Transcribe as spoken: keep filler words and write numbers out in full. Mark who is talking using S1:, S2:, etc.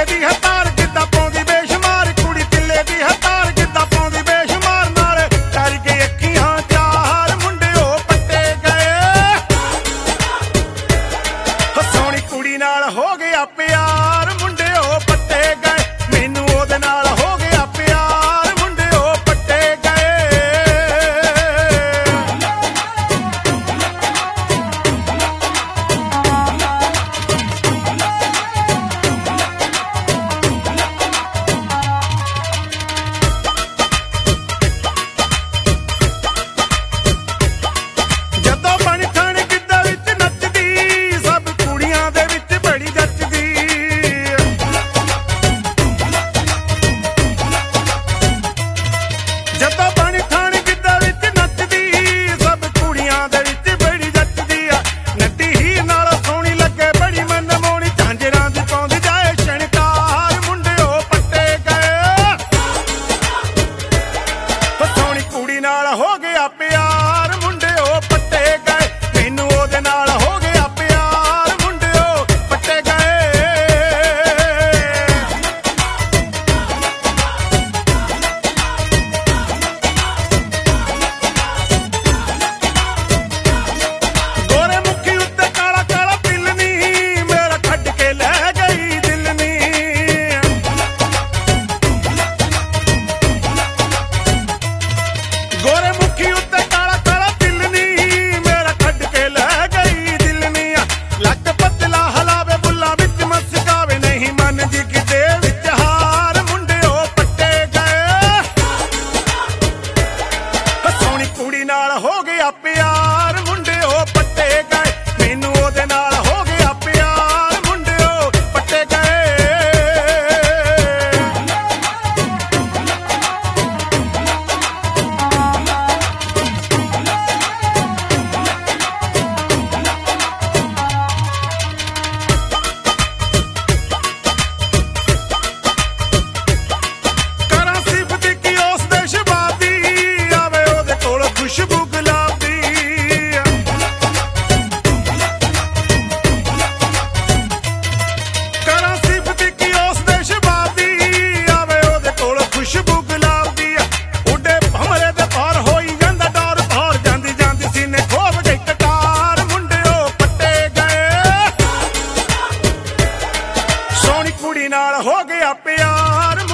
S1: ਦੀ ਹਤਾਰ ਕਿੱਦਾਂ ਪਾਉਂਦੀ ਬੇਸ਼ੁਮਾਰ, ਕੁੜੀ ਤਿੱਲੇ ਦੀ ਹਤਾਰ ਕਿੱਦਾਂ ਪਾਉਂਦੀ ਬੇਸ਼ੁਮਾਰ, ਨਾਲ ਕਰ ਕੇ ਅੱਖੀਆਂ ਚਾਰ ਮੁੰਡਿਓ ਪੱਟੇ ਗਏ। ਸੋਹਣੀ ਕੁੜੀ ਨਾਲ ਹੋ ਗਿਆ ਪਿਆਰ ਮੁੰਡਿਓ ਪੱਟੇ ਗਏ, ਮੈਨੂੰ ਉਹਦੇ ਨਾਲ ਹੋ ਗਿਆ ਪਿਆਰ ਮੁੰਡਿਓ ਪੱਟੇ ਗਏ। ਜਦੋਂ ਬਣ ਠਣ ਗਿੱਧਾ ਵਿੱਚ ਨੱਚਦੀ, ਸਭ ਕੁੜੀਆਂ ਦੇ ਵਿੱਚ ਬੜੀ ਜੱਚਦੀ। ਜਦੋਂ ਬਣ ਠਣ ਗਿੱਧਾ ਵਿੱਚ ਨੱਚਦੀ, ਸਭ ਕੁੜੀਆਂ ਦੇ ਵਿੱਚ ਬੜੀ ਜੱਚਦੀ ਆ। ਨੱਟੀ ਹੀਰ ਨਾਲ ਸੋਹਣੀ ਲੱਗੇ ਬੜੀ ਮਨਮੋਹਣੀ, ਝਾਂਜਰਾਂ ਦੀ ਪਾਉਂਦੀ ਜਾਏ ਸ਼ਣਕਾਰ ਮੁੰਡਿਓ ਪੱਟੇ ਗਏ। ਸੋਹਣੀ ਕੁੜੀ ਨਾਲ ਹੋ ਗਿਆ ਪਿਆਰ ਮੁੰਡਿਓ ਪੱਟੇ ਗਏ, ਮੈਨੂੰ ਉਹਦੇ ਨਾਲ ਹੋ ਗਿਆ ਪਿਆਰ ਮੁੰਡਿਓ ਪੱਟੇ ਗਏ। ਗੋਰੇ ਮੁੱਖੀ ਉੱਤੇ ਕਾਲਾ ਕਾਲਾ ਤਿਲ ਨੀ, ਮੇਰਾ ਛੱਡ ਕੇ ਲੈ ਗਈ ਦਿਲ ਨੀ। ਗੋਰੇ ਮੁੱਖੀ ਉੱਤੇ ਕਾਲਾ ਕਾਲਾ ਤਿਲ ਨੀ, ਮੇਰਾ ਛੱਡ ਕੇ ਲੈ ਗਈ ਦਿਲ ਨੀ। ਲੱਕ ਪਤਲਾ ਹਲਾਵੇ ਬੁੱਲਾਂ ਵਿੱਚ ਮਸਕਾਵੇ, ਨਹੀਂ ਮਨ ਜੀ ਕਿਤੇ ਵਿੱਚ ਹਾਰ ਮੁੰਡਿਓ ਪੱਟੇ ਗਏ। ਸੋਹਣੀ ਕੁੜੀ ਨਾਲ ਹੋ ਗਿਆ ਪਿਆਰ ਮੁੰਡਿਓ ਪੱਟੇ ਗਏ, ਮੈਨੂੰ ਉਹਦੇ ਨਾਲ ਹੋ ਗਿਆ ਪਿਆਰ ਮੁੰਡਿਓ ਪੱਟੇ ਗਏ। ਕਰਾਂ ਸਿਫਤ ਕੀ ਉਸ ਦੇ ਸ਼ਬਾਬ ਦੀ, ਆਵੇ ਉਹਦੇ ਕੋਲ ਖੁਸ਼ਬੂ ਗੁਲਾਬ ਦੀ। ਕਰਾਂ ਸਿਫਤ ਕੀ ਉਸ ਦੇ ਸ਼ਬਾਬ ਦੀ, ਆਵੇ ਉਹਦੇ ਕੋਲ ਖੁਸ਼ਬੂ ਗੁਲਾਬ ਦੀ। ਉੱਡੇ ਭਮਰੇ ਦੇ ਪਾਰ ਹੋਈ ਜਾਂਦਾ ਡੋਰ, ਪਾਰ ਜਾਂਦੀ ਜਾਂਦੀ ਸੀਨੇ ਖੋਭ ਗਈ ਕਟਾਰ ਮੁੰਡਿਓ ਪੱਟੇ ਗਏ। ਸੋਹਣੀ ਕੁੜੀ ਨਾਲ ਹੋ ਗਿਆ ਪਿਆਰ